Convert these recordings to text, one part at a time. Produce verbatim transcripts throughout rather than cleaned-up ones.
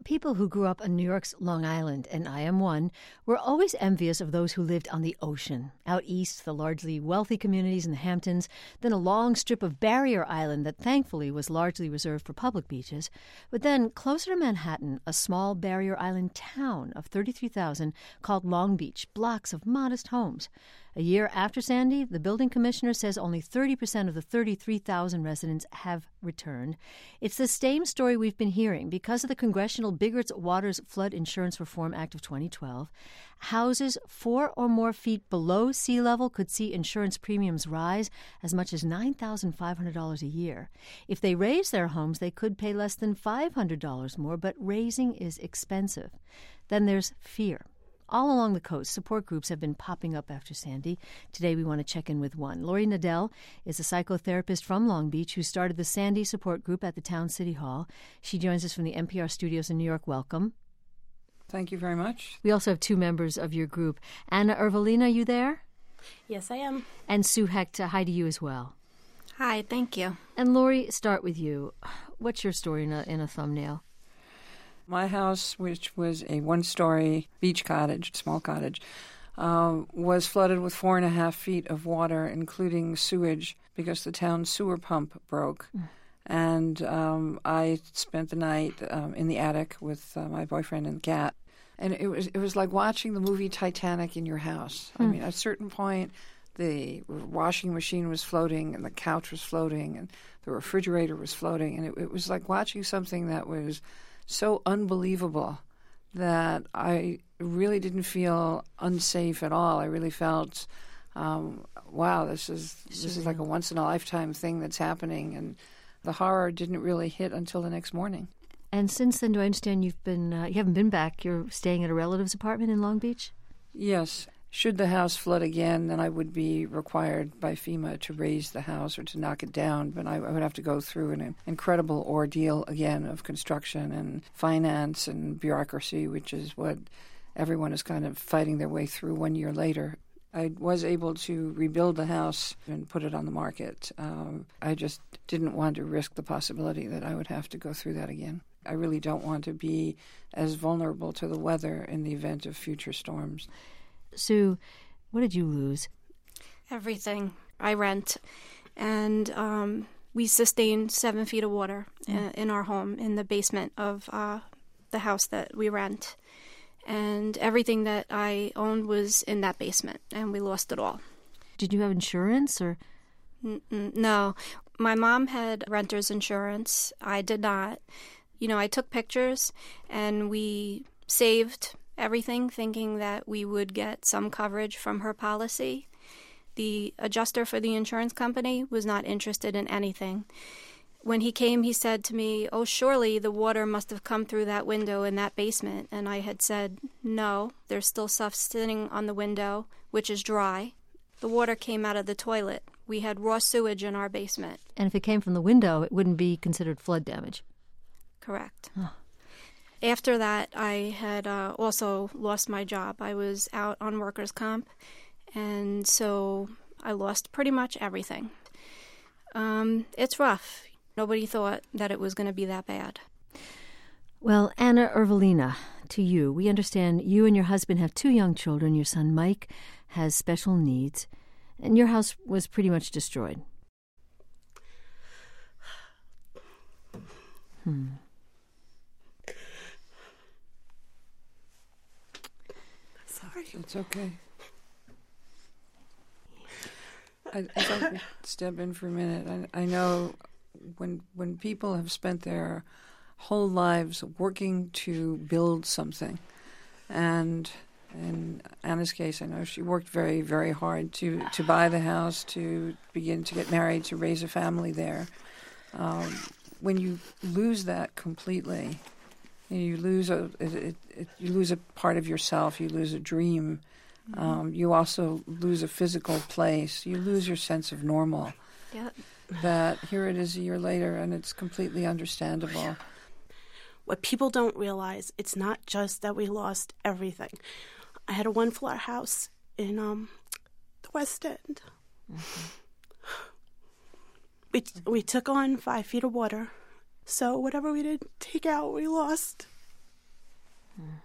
People who grew up on New York's Long Island, and I am one, were always envious of those who lived on the ocean. Out east, the largely wealthy communities in the Hamptons, then a long strip of barrier island that thankfully was largely reserved for public beaches. But then, closer to Manhattan, a small barrier island town of thirty-three thousand called Long Beach, blocks of modest homes. A year after Sandy, the building commissioner says only thirty percent of the thirty-three thousand residents have returned. It's the same story we've been hearing. Because of the Congressional Biggert Waters Flood Insurance Reform Act of twenty twelve, houses four or more feet below sea level could see insurance premiums rise as much as nine thousand five hundred dollars a year. If they raise their homes, they could pay less than five hundred dollars more, but raising is expensive. Then there's fear. All along the coast, support groups have been popping up after Sandy. Today we want to check in with one. Lori Nadel is a psychotherapist from Long Beach who started the Sandy support group at the town city hall. She joins us from the N P R studios in New York. Welcome. Thank you very much. We also have two members of your group. Anna Ervelina, are you there? Yes, I am. And Sue Hecht, hi to you as well. Hi, thank you. And Lori, start with you. What's your story in a, in a thumbnail? My house, which was a one-story beach cottage, small cottage, uh, was flooded with four and a half feet of water, including sewage, because the town sewer pump broke. Mm. And um, I spent the night um, in the attic with uh, my boyfriend and cat. And it was it was like watching the movie Titanic in your house. Mm. I mean, at a certain point, the washing machine was floating, and the couch was floating, and the refrigerator was floating. And it, it was like watching something that was so unbelievable that I really didn't feel unsafe at all. I really felt, um, wow, this is this is like a once in a lifetime thing that's happening, and the horror didn't really hit until the next morning. And since then, do I understand you've been uh, you haven't been back? You're staying at a relative's apartment in Long Beach? Yes. Should the house flood again, then I would be required by FEMA to raise the house or to knock it down. But I, I would have to go through an incredible ordeal again of construction and finance and bureaucracy, which is what everyone is kind of fighting their way through one year later. I was able to rebuild the house and put it on the market. Um, I just didn't want to risk the possibility that I would have to go through that again. I really don't want to be as vulnerable to the weather in the event of future storms. Sue, what did you lose? Everything. I rent. And um, we sustained seven feet of water mm. in our home in the basement of uh, the house that we rent. And everything that I owned was in that basement, and we lost it all. Did you have insurance or? N- no. My mom had renter's insurance. I did not. You know, I took pictures, and we saved everything, thinking that we would get some coverage from her policy. The adjuster for the insurance company was not interested in anything. When he came, he said to me, "Oh, surely the water must have come through that window in that basement." And I had said, "No, there's still stuff sitting on the window, which is dry. The water came out of the toilet. We had raw sewage in our basement." And if it came from the window, it wouldn't be considered flood damage. Correct. Oh. After that, I had uh, also lost my job. I was out on workers' comp, and so I lost pretty much everything. Um, it's rough. Nobody thought that it was going to be that bad. Well, Anna Ervelina, to you, we understand you and your husband have two young children. Your son Mike has special needs, and your house was pretty much destroyed. Hmm. Sorry. It's okay. I, I'd like to step in for a minute. I, I know when when people have spent their whole lives working to build something, and in Anna's case, I know she worked very, very hard to, to buy the house, to begin to get married, to raise a family there. Um, when you lose that completely, you lose a it, it, it, you lose a part of yourself. You lose a dream. Mm-hmm. Um, you also lose a physical place. You lose your sense of normal. Yeah. That here it is a year later, and it's completely understandable. What people don't realize, it's not just that we lost everything. I had a one-floor house in um, the West End. Mm-hmm. We we took on five feet of water, so whatever we did take out, we lost. Hmm.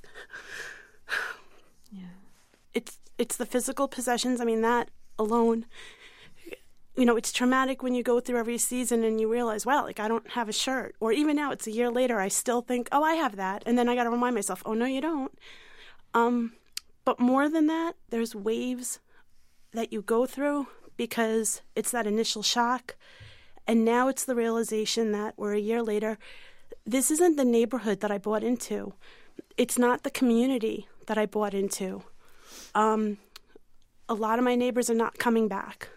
Yeah. It's it's the physical possessions. I mean, that alone, you know, it's traumatic when you go through every season and you realize, wow, like, I don't have a shirt. Or even now, it's a year later, I still think, oh, I have that. And then I got to remind myself, oh, no, you don't. Um, but more than that, there's waves that you go through because it's that initial shock. And now it's the realization that we're a year later. This isn't the neighborhood that I bought into. It's not the community that I bought into. Um, a lot of my neighbors are not coming back.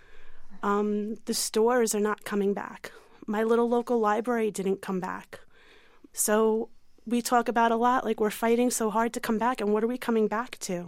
Um, the stores are not coming back. My little local library didn't come back. So we talk about a lot, like, we're fighting so hard to come back, and what are we coming back to?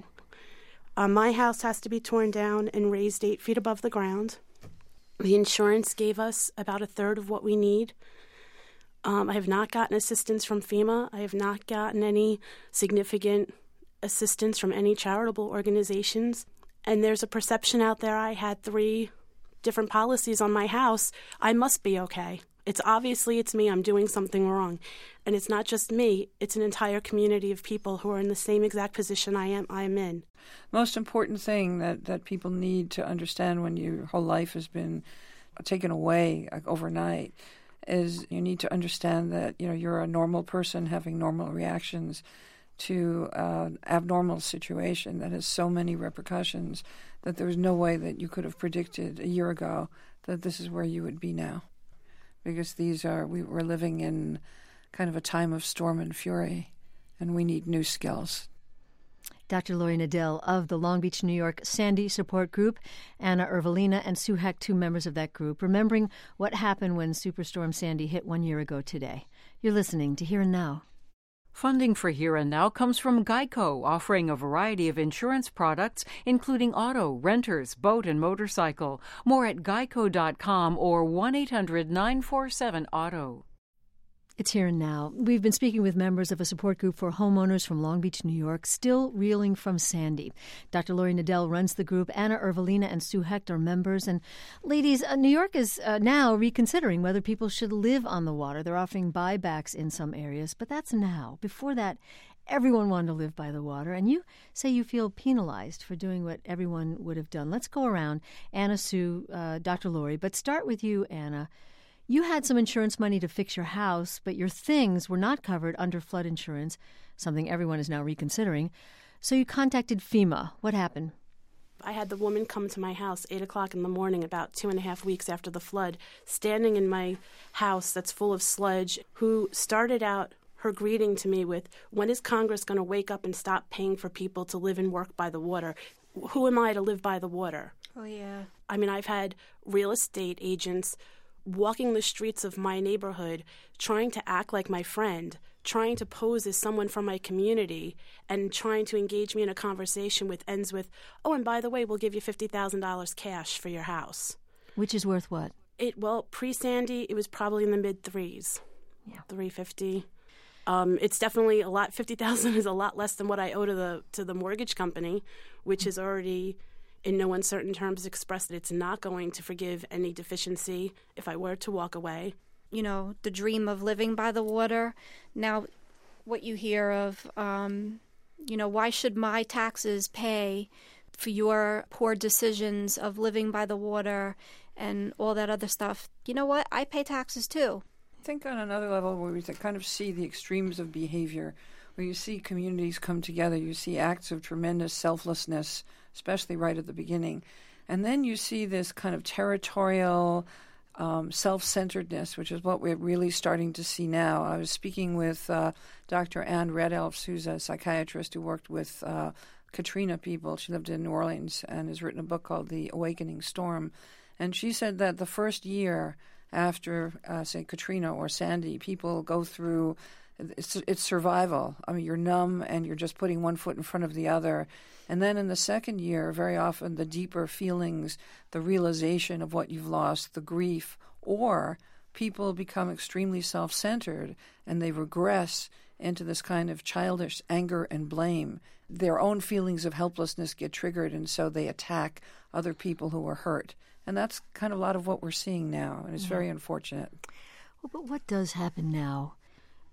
Uh, my house has to be torn down and raised eight feet above the ground. The insurance gave us about a third of what we need. Um, I have not gotten assistance from FEMA. I have not gotten any significant assistance from any charitable organizations. And there's a perception out there I had three different policies on my house. I must be okay. It's obviously it's me. I'm doing something wrong. And it's not just me. It's an entire community of people who are in the same exact position I am I am in. Most important thing that, that people need to understand when your whole life has been taken away, like, overnight, is you need to understand that, you know, you're a normal person having normal reactions to an abnormal situation that has so many repercussions that there was no way that you could have predicted a year ago that this is where you would be now. Because these are, we, we're living in kind of a time of storm and fury, and we need new skills. Doctor Lori Nadel of the Long Beach, New York Sandy Support Group, Anna Ervelina and Sue Heck, two members of that group, remembering what happened when Superstorm Sandy hit one year ago today. You're listening to Here and Now. Funding for Here and Now comes from Geico, offering a variety of insurance products, including auto, renters, boat, and motorcycle. More at geico dot com or one eight hundred nine four seven auto. It's Here and Now. We've been speaking with members of a support group for homeowners from Long Beach, New York, still reeling from Sandy. Doctor Lori Nadel runs the group. Anna Ervelina and Sue Hecht are members. And ladies, uh, New York is uh, now reconsidering whether people should live on the water. They're offering buybacks in some areas, but that's now. Before that, everyone wanted to live by the water. And you say you feel penalized for doing what everyone would have done. Let's go around. Anna, Sue, uh, Doctor Lori, but start with you, Anna. You had some insurance money to fix your house, but your things were not covered under flood insurance, something everyone is now reconsidering. So you contacted FEMA. What happened? I had the woman come to my house eight o'clock in the morning, about two and a half weeks after the flood, standing in my house that's full of sludge, who started out her greeting to me with, when is Congress going to wake up and stop paying for people to live and work by the water? Who am I to live by the water? Oh, yeah. I mean, I've had real estate agents walking the streets of my neighborhood, trying to act like my friend, trying to pose as someone from my community, and trying to engage me in a conversation with ends with, oh, and by the way, we'll give you fifty thousand dollars cash for your house. Which is worth what? It Well, pre-Sandy, it was probably in the mid-threes, yeah. three fifty. Um, it's definitely a lot. fifty thousand dollars is a lot less than what I owe to the to the mortgage company, which mm-hmm. is already, in no uncertain terms, expressed that it's not going to forgive any deficiency if I were to walk away. You know, the dream of living by the water. Now, what you hear of, um, you know, why should my taxes pay for your poor decisions of living by the water and all that other stuff? You know what? I pay taxes too. I think on another level where we kind of see the extremes of behavior, where you see communities come together, you see acts of tremendous selflessness, especially right at the beginning. And then you see this kind of territorial um, self-centeredness, which is what we're really starting to see now. I was speaking with uh, Doctor Ann Redelfs, who's a psychiatrist who worked with uh, Katrina people. She lived in New Orleans and has written a book called The Awakening Storm. And she said that the first year after, uh, say, Katrina or Sandy, people go through It's, it's survival. I mean, you're numb and you're just putting one foot in front of the other. And then in the second year, very often the deeper feelings, the realization of what you've lost, the grief, or people become extremely self-centered and they regress into this kind of childish anger and blame. Their own feelings of helplessness get triggered, and so they attack other people who are hurt. And that's kind of a lot of what we're seeing now, and it's yeah. very unfortunate. Well, but what does happen now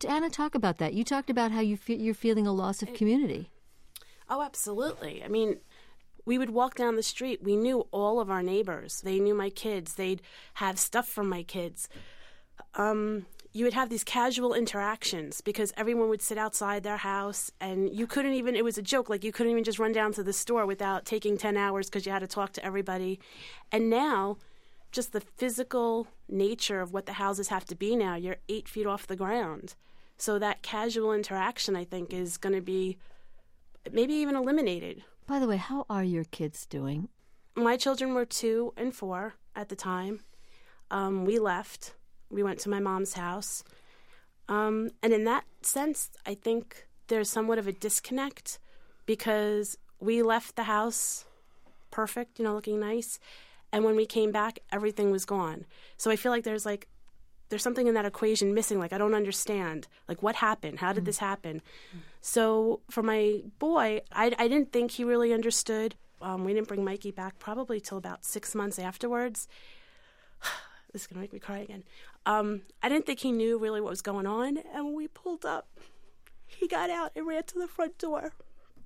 Anna, talk about that. You talked about how you fe- you're feeling a loss of community. Oh, absolutely. I mean, we would walk down the street. We knew all of our neighbors. They knew my kids. They'd have stuff from my kids. Um, you would have these casual interactions because everyone would sit outside their house, and you couldn't even, it was a joke, like you couldn't even just run down to the store without taking ten hours because you had to talk to everybody. And now, just the physical nature of what the houses have to be now, you're eight feet off the ground. So that casual interaction, I think, is going to be maybe even eliminated. By the way, how are your kids doing? My children were two and four at the time. Um, we left. We went to my mom's house. Um, and in that sense, I think there's somewhat of a disconnect because we left the house perfect, you know, looking nice. And when we came back, everything was gone. So I feel like there's like, there's something in that equation missing. Like, I don't understand. Like, what happened? How did this happen? Mm. So for my boy, I, I didn't think he really understood. Um, we didn't bring Mikey back probably till about six months afterwards. This is going to make me cry again. Um, I didn't think he knew really what was going on. And when we pulled up, he got out and ran to the front door.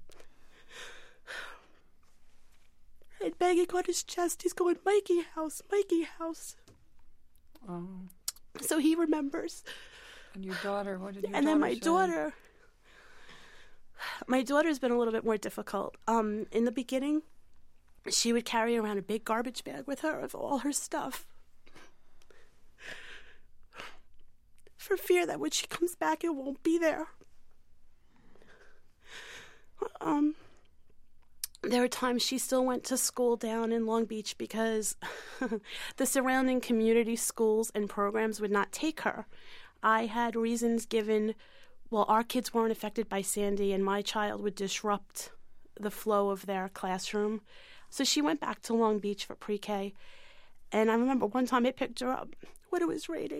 And banging on his chest, he's going, Mikey house, Mikey house. Oh. So he remembers. And your daughter, what did your and daughter then my say? daughter, my daughter's been a little bit more difficult. Um, in the beginning, she would carry around a big garbage bag with her of all her stuff, for fear that when she comes back, it won't be there. Um, there were times she still went to school down in Long Beach because the surrounding community schools and programs would not take her. I had reasons given, well, our kids weren't affected by Sandy and my child would disrupt the flow of their classroom. So she went back to Long Beach for pre-K. And I remember one time I picked her up when it was raining.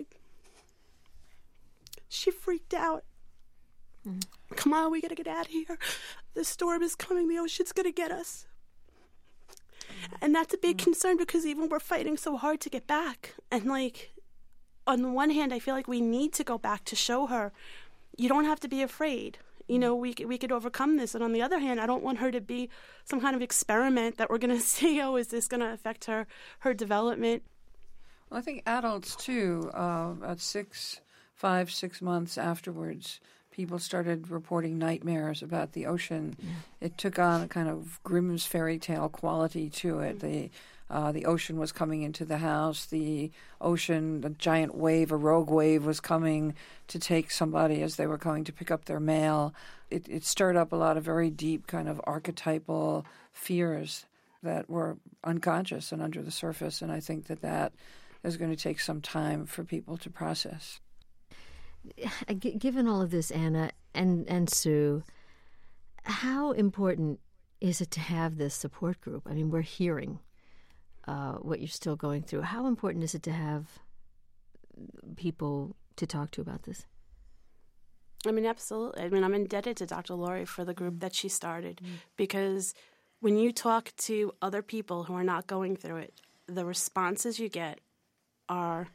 She freaked out. Mm. Come on, we gotta get out of here. The storm is coming. The ocean's gonna get us. And that's a big mm. concern because even we're fighting so hard to get back. And like, on the one hand, I feel like we need to go back to show her you don't have to be afraid. You know, we we could overcome this. And on the other hand, I don't want her to be some kind of experiment that we're gonna see. Oh, is this gonna affect her her development? Well, I think adults too. Uh, at six. Five, six months afterwards, people started reporting nightmares about the ocean. Yeah. It took on a kind of Grimm's fairy tale quality to it. The uh, the ocean was coming into the house. The ocean, a giant wave, a rogue wave was coming to take somebody as they were going to pick up their mail. It, it stirred up a lot of very deep kind of archetypal fears that were unconscious and under the surface. And I think that that is going to take some time for people to process. Given all of this, Anna and, and Sue, how important is it to have this support group? I mean, we're hearing uh, what you're still going through. How important is it to have people to talk to about this? I mean, absolutely. I mean, I'm indebted to Doctor Laurie for the group that she started mm. because when you talk to other people who are not going through it, the responses you get are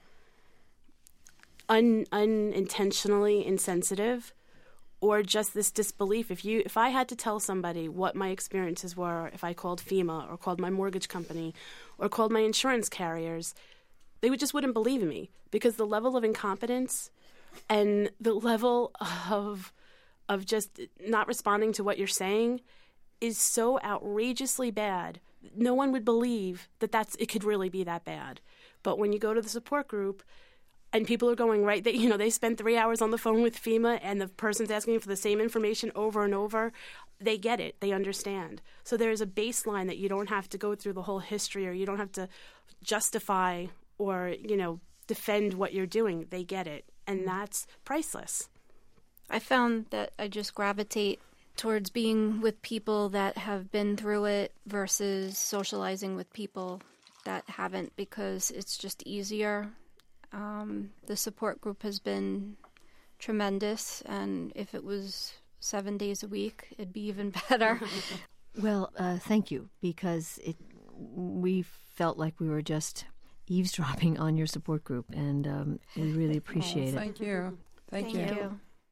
Un, unintentionally insensitive, or just this disbelief. If you, if I had to tell somebody what my experiences were, if I called FEMA or called my mortgage company or called my insurance carriers, they would just wouldn't believe me because the level of incompetence and the level of of just not responding to what you're saying is so outrageously bad. No one would believe that that's it could really be that bad. But when you go to the support group, and people are going, right, they, you know, they spend three hours on the phone with FEMA and the person's asking for the same information over and over. They get it. They understand. So there's a baseline that you don't have to go through the whole history or you don't have to justify or, you know, defend what you're doing. They get it. And that's priceless. I found that I just gravitate towards being with people that have been through it versus socializing with people that haven't because it's just easier. Um, the support group has been tremendous, and if it was seven days a week, it'd be even better. Well, uh, thank you, because it, we felt like we were just eavesdropping on your support group, and um, we really appreciate oh, thank it. You. Thank, thank you. you.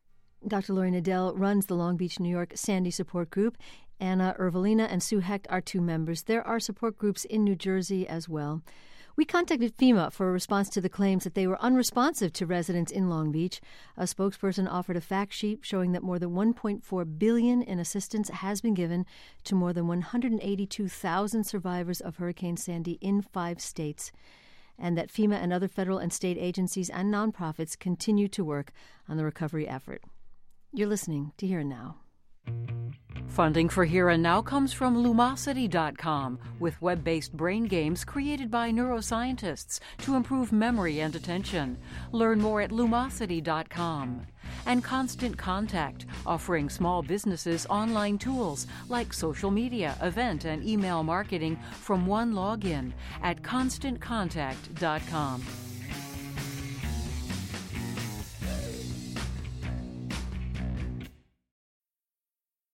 Doctor Lori Nadel runs the Long Beach, New York Sandy Support Group. Anna Ervelina and Sue Hecht are two members. There are support groups in New Jersey as well. We contacted FEMA for a response to the claims that they were unresponsive to residents in Long Beach. A spokesperson offered a fact sheet showing that more than one point four billion dollars in assistance has been given to more than one hundred eighty-two thousand survivors of Hurricane Sandy in five states, and that FEMA and other federal and state agencies and nonprofits continue to work on the recovery effort. You're listening to Here and Now. Funding for Here and Now comes from Lumosity dot com, with web-based brain games created by neuroscientists to improve memory and attention. Learn more at Lumosity dot com. And Constant Contact, offering small businesses online tools like social media, event, and email marketing from one login at Constant Contact dot com.